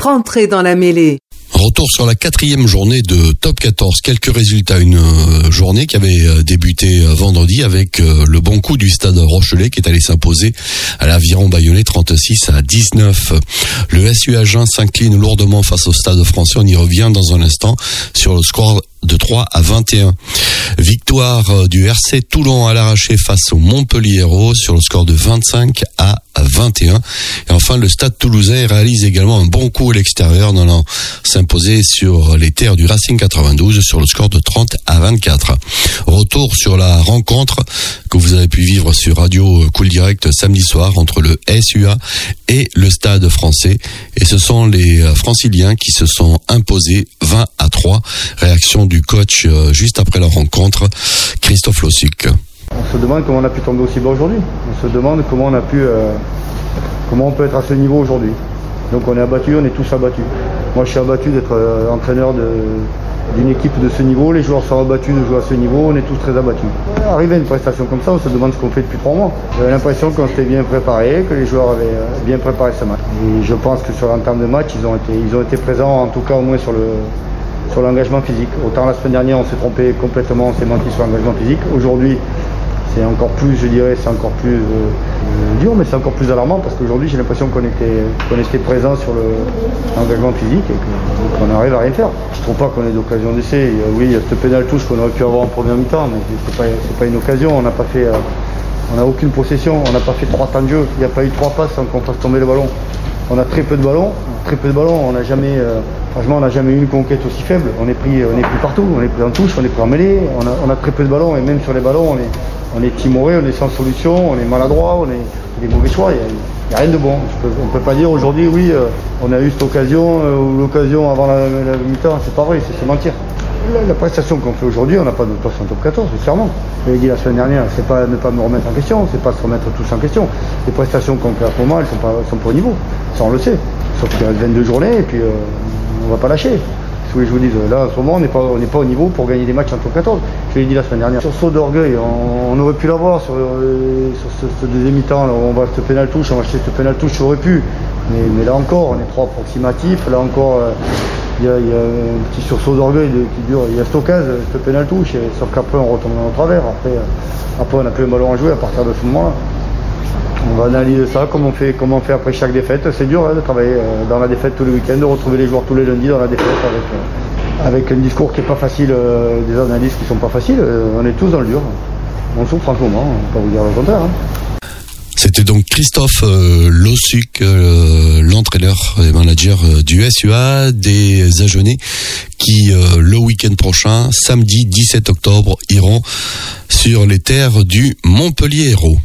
rentrez dans la mêlée. Retour sur la 4e journée de Top 14. Quelques résultats. Une journée qui avait débuté vendredi avec le bon coup du Stade Rochelais qui est allé s'imposer à l'Aviron Bayonnais 36-19. Le SU Agen s'incline lourdement face au Stade Français. On y revient dans un instant sur le score de 3-21. Victoire du RC Toulon à l'arraché face au Montpellier-Hérault sur le score de 25-21. Et enfin, le Stade Toulousain réalise également un bon coup à l'extérieur en allant s'imposer sur les terres du Racing 92 sur le score de 30-24. Retour sur la rencontre que vous avez pu vivre sur Radio Cool Direct samedi soir entre le SUA et le Stade Français. Et ce sont les Franciliens qui se sont imposés 20-3. Réaction du coach juste après la rencontre, Christophe Lossuc. On se demande comment on a pu tomber aussi bas aujourd'hui. On se demande comment on peut être à ce niveau aujourd'hui. Donc on est abattus, on est tous abattus. Moi je suis abattu d'être entraîneur d'une équipe de ce niveau. Les joueurs sont abattus de jouer à ce niveau, on est tous très abattus. Arrivé à une prestation comme ça, on se demande ce qu'on fait depuis 3 mois. J'avais l'impression qu'on s'était bien préparé, que les joueurs avaient bien préparé ce match. Et je pense que sur l'entame de match, ils ont été présents, en tout cas au moins sur l'engagement physique. Autant la semaine dernière on s'est trompé complètement, on s'est menti sur l'engagement physique. Aujourd'hui c'est encore plus, je dirais, c'est encore plus dur, mais c'est encore plus alarmant parce qu'aujourd'hui j'ai l'impression qu'on était présent sur l'engagement physique et qu'on arrive à rien faire. Je trouve pas qu'on ait d'occasion d'essai. Oui, il y a ce pénal touche qu'on aurait pu avoir en première mi-temps, mais c'est pas une occasion. On n'a aucune possession, on n'a pas fait 3 temps de jeu, il n'y a pas eu 3 passes sans qu'on fasse tomber le ballon. On a très peu de ballons, on n'a jamais, franchement on n'a jamais eu une conquête aussi faible. On est pris partout, on est pris en touche, on est pris en mêlée, on a très peu de ballons et même sur les ballons on est timoré, on est sans solution, on est maladroit, on est des mauvais choix, il n'y a rien de bon. On ne peut pas dire aujourd'hui oui on a eu cette occasion ou l'occasion avant la mi-temps, c'est pas vrai, c'est mentir. La prestation qu'on fait aujourd'hui, on n'a pas de place en top 14, clairement. Je l'ai dit la semaine dernière, c'est pas ne pas me remettre en question, c'est pas se remettre tous en question. Les prestations qu'on fait à ce moment, elles sont pas au niveau. Ça on le sait. Sauf qu'il reste 22 journées et puis on va pas lâcher. Je vous dis, là en ce moment on n'est pas au niveau pour gagner des matchs en top 14. Je l'ai dit la semaine dernière. Sur saut d'orgueil, on aurait pu l'avoir sur ce deuxième mi-temps. Là, on va ce pénal touche, on va acheter ce pénal touche, ça aurait pu. Mais là encore, on est trop approximatif. Là encore, il y a un petit sursaut d'orgueil qui dure. Il y a cette occasion, ce pénal touche, sauf qu'après on retombe dans le travers. Après on n'a plus le ballon à jouer à partir de ce moment-là. On va analyser ça, comme on fait après chaque défaite. C'est dur de travailler dans la défaite tous les week-ends, de retrouver les joueurs tous les lundis dans la défaite avec un discours qui n'est pas facile, des analyses qui ne sont pas faciles. On est tous dans le dur. On souffre en ce moment, on ne peut pas vous dire le contraire. C'était donc Christophe Lossuc, l'entraîneur et manager du SUA des Agenais qui, le week-end prochain, samedi 17 octobre, iront sur les terres du Montpellier-Hérault.